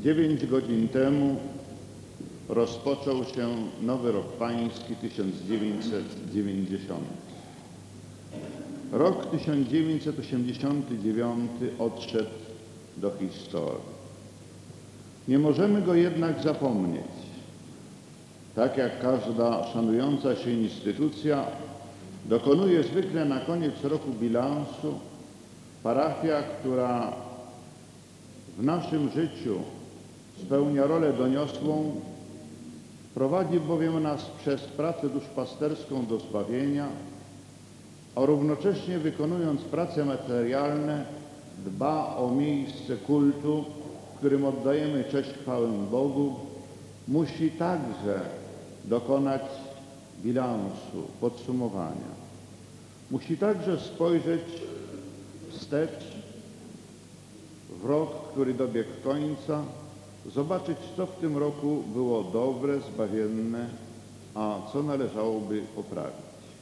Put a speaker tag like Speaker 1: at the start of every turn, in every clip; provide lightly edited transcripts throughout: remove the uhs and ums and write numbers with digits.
Speaker 1: 9 godzin temu rozpoczął się nowy rok pański 1990. Rok 1989 odszedł do historii. Nie możemy go jednak zapomnieć. Tak jak każda szanująca się instytucja dokonuje zwykle na koniec roku bilansu, parafia, która w naszym życiu spełnia rolę doniosłą, prowadzi bowiem nas przez pracę duszpasterską do zbawienia, a równocześnie wykonując prace materialne dba o miejsce kultu, w którym oddajemy cześć, chwałę Bogu, musi także dokonać bilansu, podsumowania. Musi także spojrzeć wstecz w rok, który dobiegł końca, zobaczyć, co w tym roku było dobre, zbawienne, a co należałoby poprawić.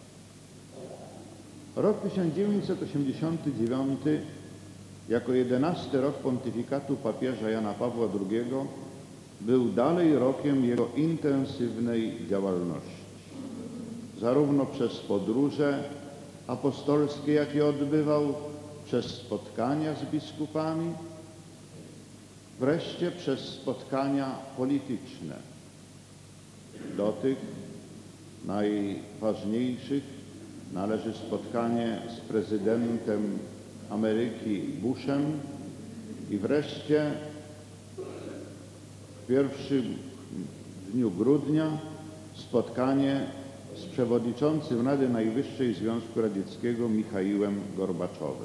Speaker 1: Rok 1989 jako 11. rok pontyfikatu papieża Jana Pawła II był dalej rokiem jego intensywnej działalności. Zarówno przez podróże apostolskie, jakie odbywał, przez spotkania z biskupami, wreszcie przez spotkania polityczne. Do tych najważniejszych należy spotkanie z prezydentem Ameryki Bushem i wreszcie w pierwszym dniu grudnia spotkanie z przewodniczącym Rady Najwyższej Związku Radzieckiego Michaiłem Gorbaczowem.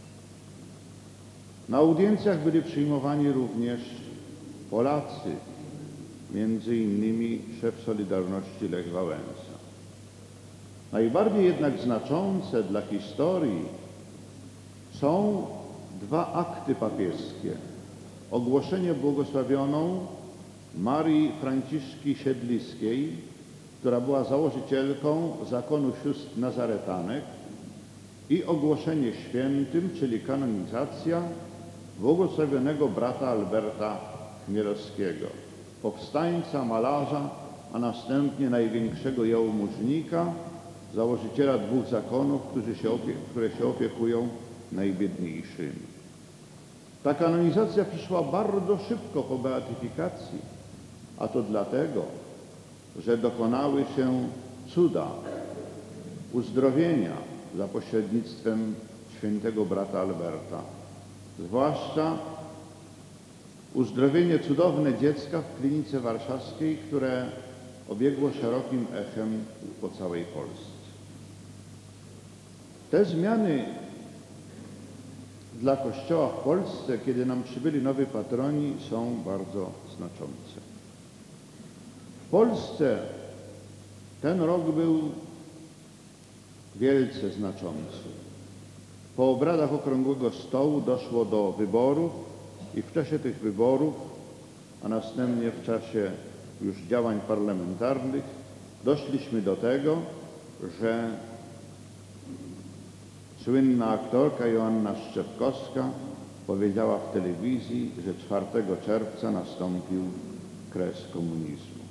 Speaker 1: Na audiencjach byli przyjmowani również Polacy, między innymi szef Solidarności Lech Wałęsa. Najbardziej jednak znaczące dla historii są dwa akty papieskie. Ogłoszenie błogosławioną Marii Franciszki Siedliskiej, która była założycielką zakonu sióstr Nazaretanek, i ogłoszenie świętym, czyli kanonizacja błogosławionego brata Alberta Chmielowskiego, powstańca, malarza, a następnie największego jałmużnika, założyciela dwóch zakonów, które się opiekują najbiedniejszymi. Ta kanonizacja przyszła bardzo szybko po beatyfikacji, a to dlatego, że dokonały się cuda uzdrowienia za pośrednictwem świętego brata Alberta. Zwłaszcza uzdrowienie cudowne dziecka w klinice warszawskiej, które obiegło szerokim echem po całej Polsce. Te zmiany dla Kościoła w Polsce, kiedy nam przybyli nowi patroni, są bardzo znaczące. W Polsce ten rok był wielce znaczący. Po obradach Okrągłego Stołu doszło do wyborów i w czasie tych wyborów, a następnie w czasie już działań parlamentarnych, doszliśmy do tego, że słynna aktorka Joanna Szczepkowska powiedziała w telewizji, że 4 czerwca nastąpił kres komunizmu.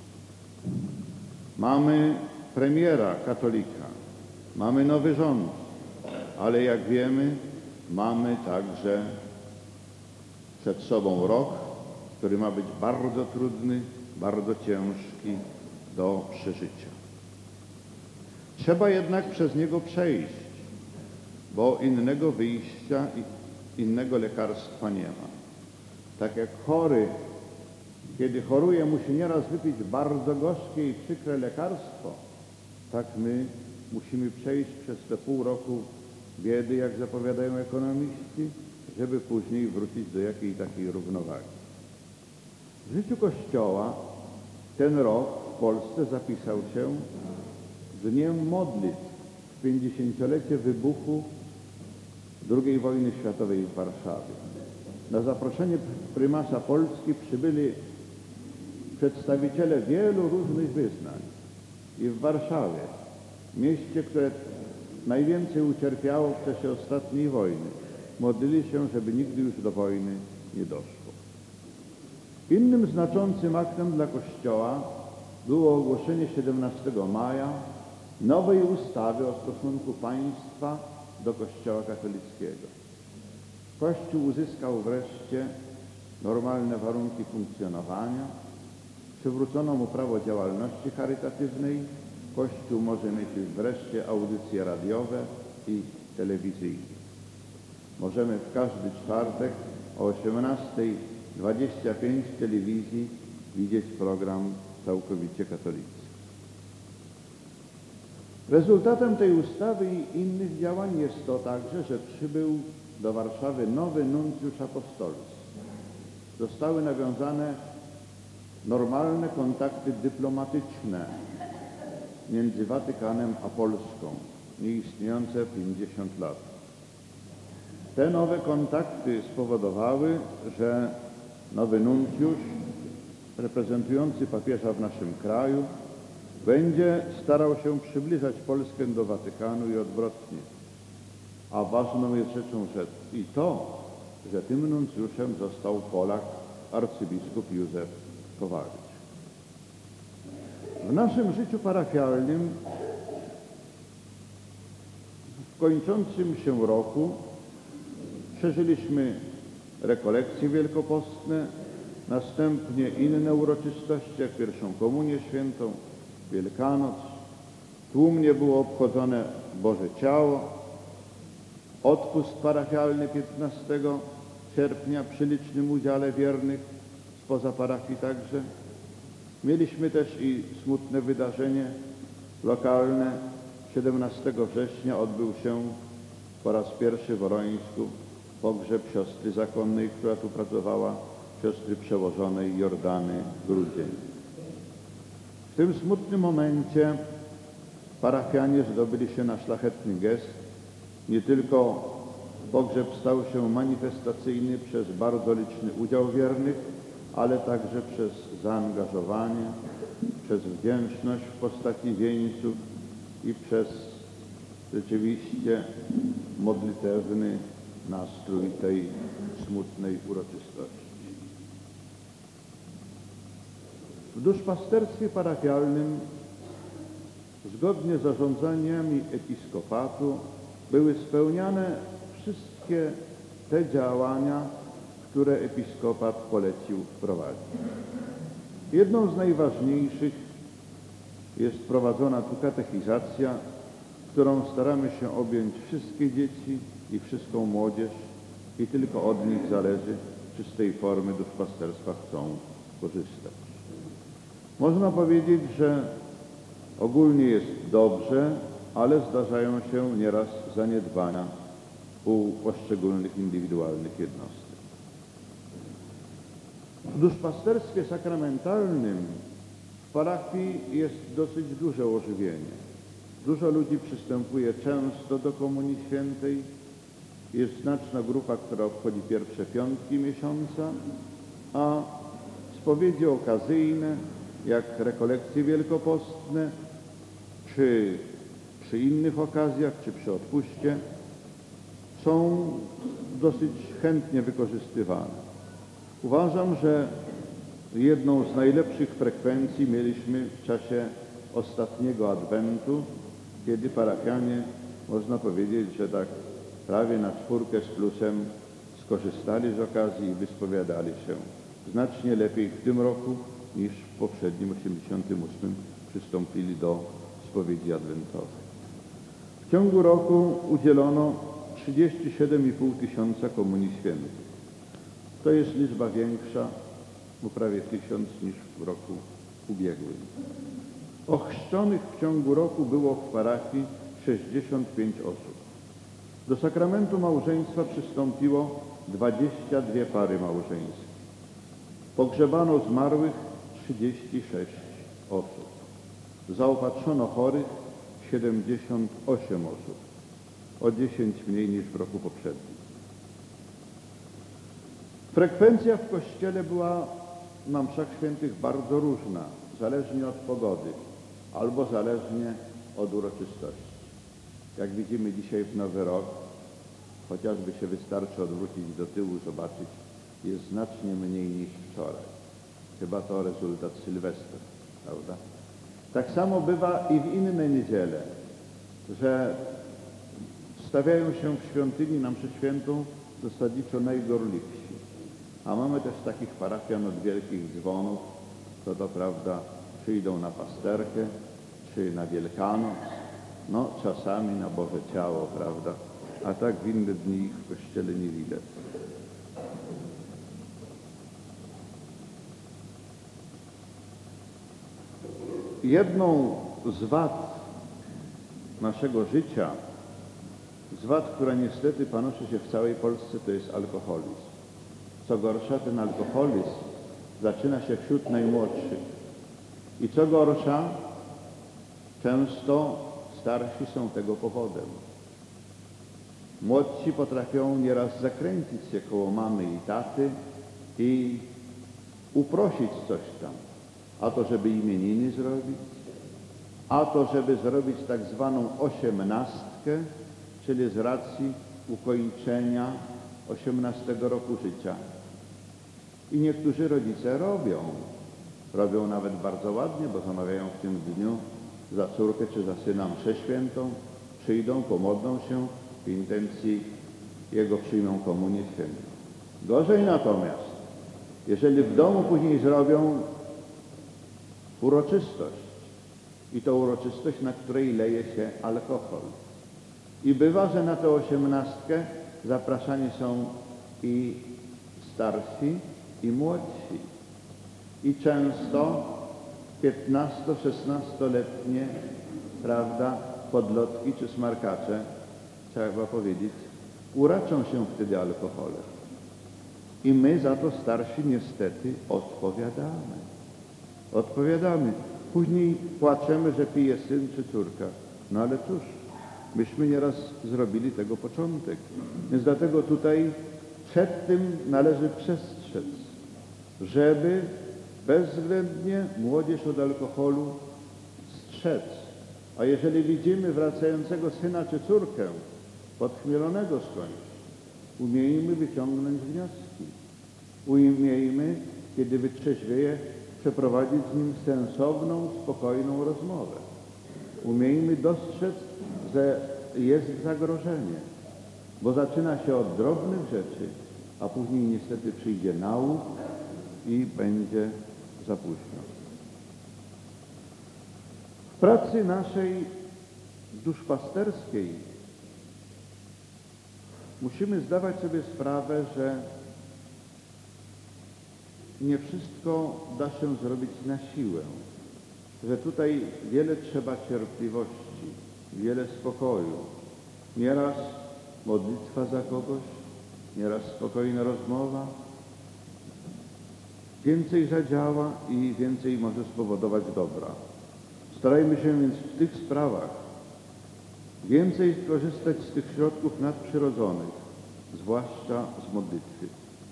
Speaker 1: Mamy premiera katolika, mamy nowy rząd, ale jak wiemy, mamy także przed sobą rok, który ma być bardzo trudny, bardzo ciężki do przeżycia. Trzeba jednak przez niego przejść, bo innego wyjścia i innego lekarstwa nie ma. Tak jak chory, kiedy choruje, musi nieraz wypić bardzo gorzkie i przykre lekarstwo, tak my musimy przejść przez te pół roku biedy, jak zapowiadają ekonomiści, żeby później wrócić do jakiej takiej równowagi. W życiu Kościoła ten rok w Polsce zapisał się Dniem Modlitw w 50-lecie wybuchu II wojny światowej w Warszawie. Na zaproszenie prymasa Polski przybyli przedstawiciele wielu różnych wyznań i w Warszawie, mieście, które najwięcej ucierpiało w czasie ostatniej wojny, modlili się, żeby nigdy już do wojny nie doszło. Innym znaczącym aktem dla Kościoła było ogłoszenie 17 maja nowej ustawy o stosunku państwa do Kościoła katolickiego. Kościół uzyskał wreszcie normalne warunki funkcjonowania, przywrócono mu prawo działalności charytatywnej, Kościół może mieć już wreszcie audycje radiowe i telewizyjne. Możemy w każdy czwartek o 18:25 w telewizji widzieć program całkowicie katolicki. Rezultatem tej ustawy i innych działań jest to także, że przybył do Warszawy nowy nuncjusz apostolski. Zostały nawiązane normalne kontakty dyplomatyczne między Watykanem a Polską, nieistniejące 50 lat. Te nowe kontakty spowodowały, że nowy nuncjusz reprezentujący papieża w naszym kraju będzie starał się przybliżać Polskę do Watykanu i odwrotnie. A ważną jest rzeczą i to, że tym nuncjuszem został Polak, arcybiskup Józef Kowalczyk. W naszym życiu parafialnym w kończącym się roku przeżyliśmy rekolekcje wielkopostne, następnie inne uroczystości, jak pierwszą Komunię Świętą, Wielkanoc. Tłumnie było obchodzone Boże Ciało, odpust parafialny 15 sierpnia przy licznym udziale wiernych spoza parafii także. Mieliśmy też i smutne wydarzenie lokalne. 17 września odbył się po raz pierwszy w Orońsku pogrzeb siostry zakonnej, która tu pracowała, siostry przełożonej Jordany Grudzień. W tym smutnym momencie parafianie zdobyli się na szlachetny gest. Nie tylko pogrzeb stał się manifestacyjny przez bardzo liczny udział wiernych, ale także przez zaangażowanie, przez wdzięczność w postaci wieńców i przez rzeczywiście modlitewny nastrój tej smutnej uroczystości. W duszpasterstwie parafialnym zgodnie z zarządzeniami episkopatu były spełniane wszystkie te działania, które episkopat polecił wprowadzić. Jedną z najważniejszych jest prowadzona tu katechizacja, którą staramy się objąć wszystkie dzieci i wszystką młodzież i tylko od nich zależy, czy z tej formy duszpasterstwa chcą korzystać. Można powiedzieć, że ogólnie jest dobrze, ale zdarzają się nieraz zaniedbania u poszczególnych indywidualnych jednostek. W duszpasterstwie sakramentalnym w parafii jest dosyć duże ożywienie. Dużo ludzi przystępuje często do Komunii Świętej. Jest znaczna grupa, która obchodzi pierwsze piątki miesiąca, a spowiedzi okazyjne, jak rekolekcje wielkopostne, czy przy innych okazjach, czy przy odpuście, są dosyć chętnie wykorzystywane. Uważam, że jedną z najlepszych frekwencji mieliśmy w czasie ostatniego Adwentu, kiedy parafianie, można powiedzieć, że tak prawie na 4+, skorzystali z okazji i wyspowiadali się znacznie lepiej w tym roku niż w poprzednim, 88, przystąpili do spowiedzi adwentowej. W ciągu roku udzielono 37,5 tysiąca Komunii Świętej. To jest liczba większa, o prawie 1000 niż w roku ubiegłym. Ochrzczonych w ciągu roku było w parafii 65 osób. Do sakramentu małżeństwa przystąpiło 22 pary małżeńskie. Pogrzebano zmarłych 36 osób. Zaopatrzono chorych 78 osób, o 10 mniej niż w roku poprzednim. Frekwencja w kościele była na mszach świętych bardzo różna, zależnie od pogody albo zależnie od uroczystości. Jak widzimy dzisiaj w Nowy Rok, chociażby się wystarczy odwrócić do tyłu, zobaczyć, jest znacznie mniej niż wczoraj. Chyba to rezultat Sylwestra, prawda? Tak samo bywa i w inne niedziele, że stawiają się w świątyni na mszę świętą zasadniczo najgorliwsi. A mamy też takich parafian od wielkich dzwonów, to prawda przyjdą na pasterkę, czy na Wielkanoc, no czasami na Boże Ciało, prawda? A tak w inne dni ich w kościele nie widać. Jedną z wad naszego życia, z wad, która niestety panoszy się w całej Polsce, to jest alkoholizm. Co gorsza, ten alkoholizm zaczyna się wśród najmłodszych. I co gorsza, często starsi są tego powodem. Młodsi potrafią nieraz zakręcić się koło mamy i taty i uprosić coś tam. A to, żeby imieniny zrobić, a to, żeby zrobić tak zwaną 18, czyli z racji ukończenia 18 roku życia. I niektórzy rodzice robią nawet bardzo ładnie, bo zamawiają w tym dniu za córkę czy za syna mszę świętą, przyjdą, pomodlą się, w intencji jego przyjmą komunię świętą. Gorzej natomiast, jeżeli w domu później zrobią uroczystość i to uroczystość, na której leje się alkohol. I bywa, że na tę 18 zapraszani są i starsi, i młodsi. I często 15-16-letnie, prawda, podlotki czy smarkacze, trzeba powiedzieć, uraczą się wtedy alkoholem. I my za to starsi niestety odpowiadamy. Później płaczemy, że pije syn czy córka. No ale cóż, myśmy nieraz zrobili tego początek. Więc dlatego tutaj przed tym należy przestrzec, żeby bezwzględnie młodzież od alkoholu strzec. A jeżeli widzimy wracającego syna czy córkę, podchmielonego skądś, umiejmy wyciągnąć wnioski. Umiejmy, kiedy wytrzeźwieje, przeprowadzić z nim sensowną, spokojną rozmowę. Umiejmy dostrzec, że jest zagrożenie, bo zaczyna się od drobnych rzeczy, a później niestety przyjdzie nauk i będzie za późno. W pracy naszej duszpasterskiej musimy zdawać sobie sprawę, że nie wszystko da się zrobić na siłę, że tutaj wiele trzeba cierpliwości, wiele spokoju. Nieraz modlitwa za kogoś, nieraz spokojna rozmowa, więcej zadziała i więcej może spowodować dobra. Starajmy się więc w tych sprawach więcej korzystać z tych środków nadprzyrodzonych, zwłaszcza z modlitwy.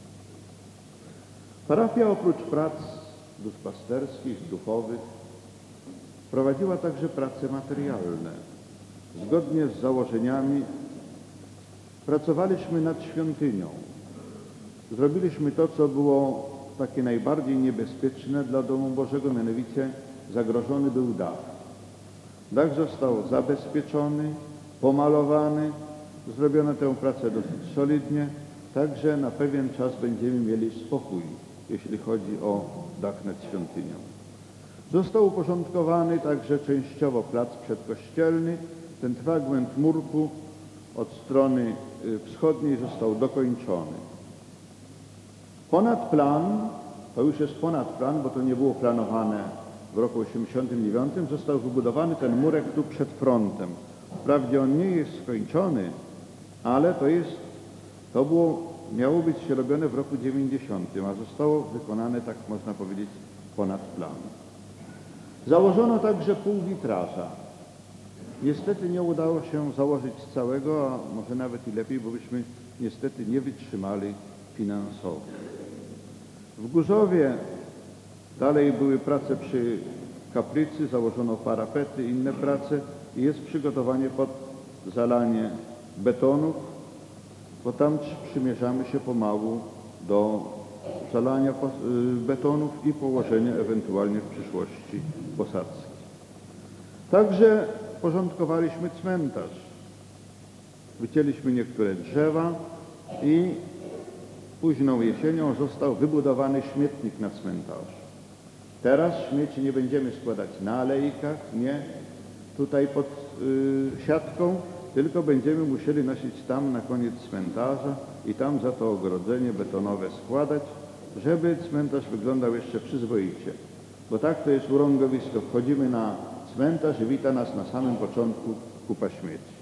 Speaker 1: Parafia oprócz prac duszpasterskich, duchowych prowadziła także prace materialne. Zgodnie z założeniami pracowaliśmy nad świątynią. Zrobiliśmy to, co było takie najbardziej niebezpieczne dla Domu Bożego, mianowicie zagrożony był dach. Dach został zabezpieczony, pomalowany, zrobiono tę pracę dosyć solidnie, także na pewien czas będziemy mieli spokój, jeśli chodzi o dach nad świątynią. Został uporządkowany także częściowo plac przedkościelny. Ten fragment murku od strony wschodniej został dokończony. Ponad plan, to już jest ponad plan, bo to nie było planowane w roku 1989, został wybudowany ten murek tu przed frontem. Wprawdzie on nie jest skończony, ale miało być robione w roku 90, a zostało wykonane, tak można powiedzieć, ponad plan. Założono także pół witraża. Niestety nie udało się założyć całego, a może nawet i lepiej, bo byśmy niestety nie wytrzymali finansowo. W Górzowie dalej były prace przy kaplicy, założono parapety, inne prace i jest przygotowanie pod zalanie betonów, bo tam przymierzamy się pomału do zalania betonów i położenia ewentualnie w przyszłości posadzki. Także porządkowaliśmy cmentarz. Wycięliśmy niektóre drzewa i późną jesienią został wybudowany śmietnik na cmentarzu. Teraz śmieci nie będziemy składać na alejkach, nie tutaj pod siatką, tylko będziemy musieli nosić tam na koniec cmentarza i tam za to ogrodzenie betonowe składać, żeby cmentarz wyglądał jeszcze przyzwoicie. Bo tak to jest urągowisko. Wchodzimy na cmentarz i wita nas na samym początku kupa śmieci.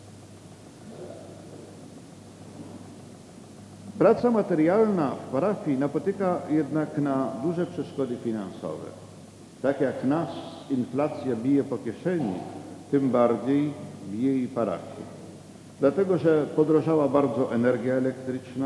Speaker 1: Praca materialna w parafii napotyka jednak na duże przeszkody finansowe. Tak jak nas inflacja bije po kieszeni, tym bardziej bije i parafię. Dlatego, że podrożała bardzo energia elektryczna,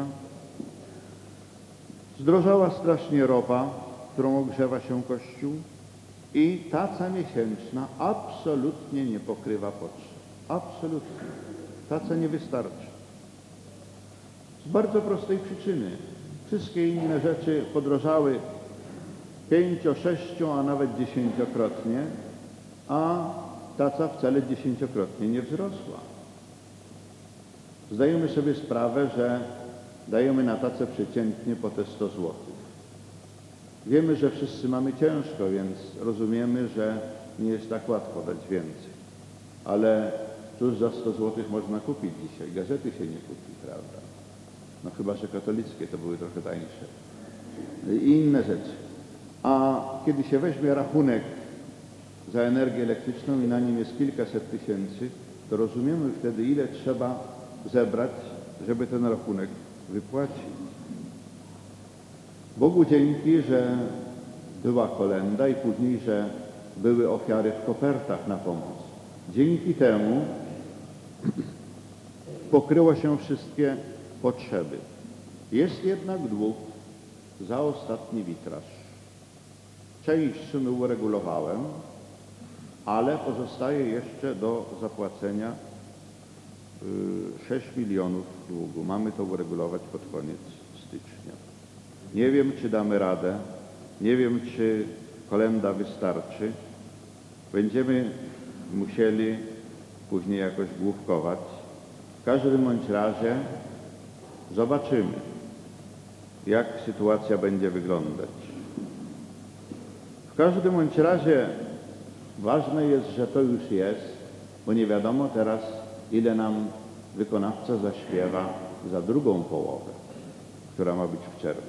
Speaker 1: zdrożała strasznie ropa, którą ogrzewa się Kościół i taca miesięczna absolutnie nie pokrywa potrzeb. Absolutnie. Taca nie wystarczy. Z bardzo prostej przyczyny. Wszystkie inne rzeczy podrożały 5, 6, a nawet 10-krotnie, a taca wcale 10-krotnie nie wzrosła. Zdajemy sobie sprawę, że dajemy na tacę przeciętnie po te 100 zł. Wiemy, że wszyscy mamy ciężko, więc rozumiemy, że nie jest tak łatwo dać więcej. Ale cóż za 100 zł można kupić dzisiaj? Gazety się nie kupi, prawda? No chyba, że katolickie to były trochę tańsze. I inne rzeczy. A kiedy się weźmie rachunek za energię elektryczną i na nim jest kilkaset tysięcy, to rozumiemy wtedy, ile trzeba zebrać, żeby ten rachunek wypłacić. Bogu dzięki, że była kolęda i później, że były ofiary w kopertach na pomoc. Dzięki temu pokryło się wszystkie potrzeby. Jest jednak dług za ostatni witraż. Część sumy uregulowałem, ale pozostaje jeszcze do zapłacenia 6 milionów długu. Mamy to uregulować pod koniec stycznia. Nie wiem, czy damy radę. Nie wiem, czy kolęda wystarczy. Będziemy musieli później jakoś główkować. W każdym bądź razie zobaczymy, jak sytuacja będzie wyglądać. W każdym bądź razie ważne jest, że to już jest, bo nie wiadomo teraz, ile nam wykonawca zaśpiewa za drugą połowę, która ma być w czerwcu.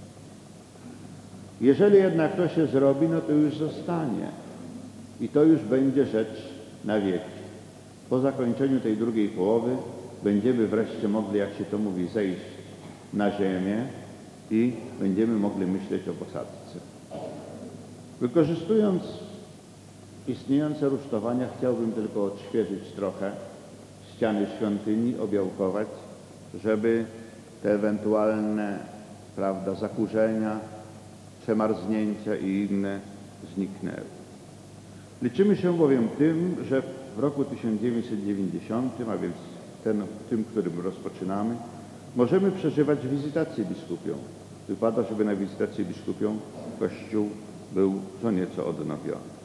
Speaker 1: Jeżeli jednak to się zrobi, no to już zostanie. I to już będzie rzecz na wieki. Po zakończeniu tej drugiej połowy będziemy wreszcie mogli, jak się to mówi, zejść na ziemię i będziemy mogli myśleć o posadzce. Wykorzystując istniejące rusztowania, chciałbym tylko odświeżyć trochę ściany świątyni, obiałkować, żeby te ewentualne, prawda, zakurzenia, przemarznięcia i inne zniknęły. Liczymy się bowiem tym, że w roku 1990, a więc tym, którym rozpoczynamy, możemy przeżywać wizytację biskupią. Wypada, żeby na wizytację biskupią Kościół był co nieco odnowiony.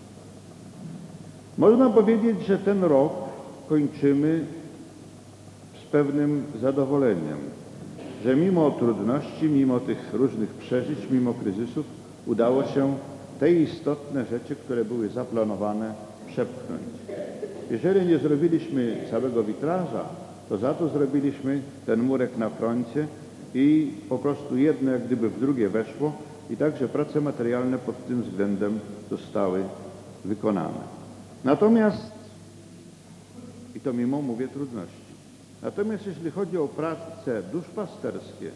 Speaker 1: Można powiedzieć, że ten rok kończymy z pewnym zadowoleniem, że mimo trudności, mimo tych różnych przeżyć, mimo kryzysów udało się te istotne rzeczy, które były zaplanowane, przepchnąć. Jeżeli nie zrobiliśmy całego witraża, to za to zrobiliśmy ten murek na froncie i po prostu jedno jak gdyby w drugie weszło i także prace materialne pod tym względem zostały wykonane. Natomiast, i to mimo, mówię, trudności, natomiast jeśli chodzi o prace duszpasterskie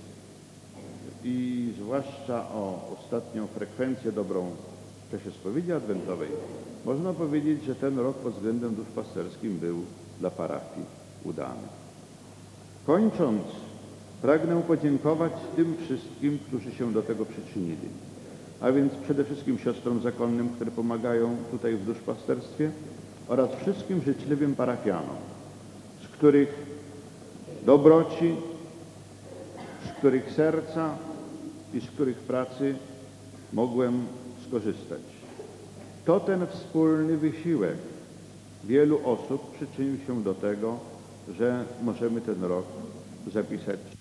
Speaker 1: i zwłaszcza o ostatnią frekwencję dobrą w czasie spowiedzi adwentowej, można powiedzieć, że ten rok pod względem duszpasterskim był dla parafii udany. Kończąc, pragnę podziękować tym wszystkim, którzy się do tego przyczynili, a więc przede wszystkim siostrom zakonnym, które pomagają tutaj w duszpasterstwie oraz wszystkim życzliwym parafianom, z których dobroci, z których serca i z których pracy mogłem skorzystać. To ten wspólny wysiłek wielu osób przyczynił się do tego, że możemy ten rok zapisać